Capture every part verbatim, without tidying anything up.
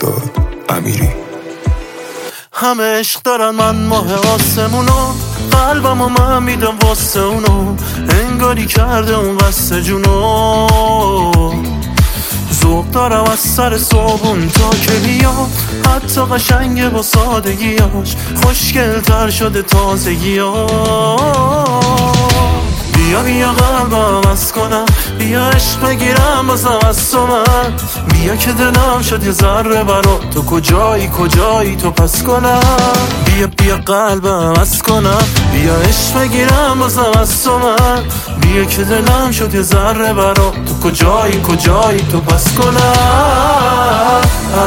مهرداد امیری. همه عشق دارن، من ماه آسمونو، قلبم و من میدم واسه اونو، انگاری کرده اون قصد جونو. ذوق دارم از سر صابون تا کلیا، حتی قشنگه با سادگیاش، خوشگل‌تر شده تازگیاش. بیا بیا قلبم از کنم، بیا عشق بگیرم بازم از تو من، بیا که دلم شد یه ذره برا تو، کجایی کجایی تو پس کنم. بیا بیا قلبم از کنم، بیا عشق بگیرم بازم از تو من، بیا که دلم شد یه ذره برا تو، کجایی کجایی تو پس کنم.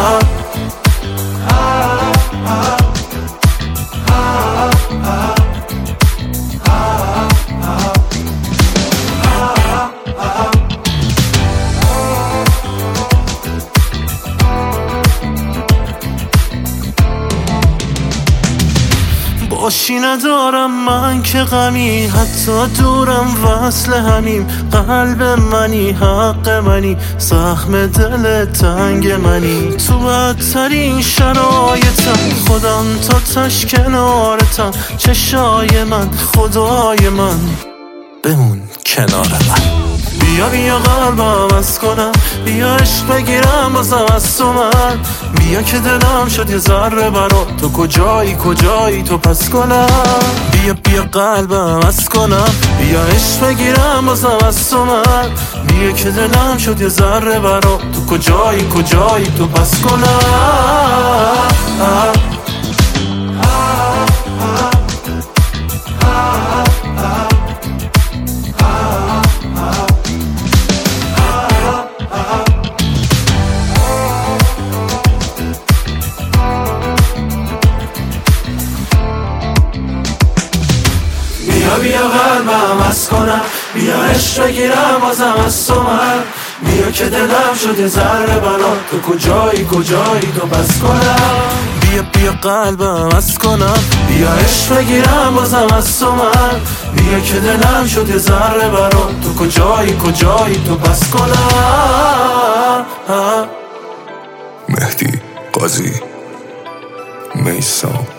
باشی ندارم من که غمی، حتی دورم وصل همیم، قلب منی حق منی، زخم دل تنگ منی، تو بدترین شرایطم خودم تا تش کنارتم، چشای من خدای من بمون کنار من. بیا بیا قلبم از کنم، بیا عشق بگیرم بازم از تو من، بیا که دلم شد یه ذره برا تو، کجایی کجایی تو پس کنم. بیا بیا قلبم از کنم، بیا عشق بگیرم بازم از تو من، بیا که دلم شد یه ذره برا تو، کجایی کجایی تو پس کنم. بیا بیا قلبم از کنم، بیا عشق بگیرم بازم از تو من، بیا که دلم شد یه ذره برا تو، کجایی کجایی تو پس کنم. بیا بیا قلبم از کنم، بیا عشق بگیرم بازم از تو من، بیا که دلم شد یه ذره برا تو، کجایی کجایی تو پس کنم. مهدی قاضی، میثم.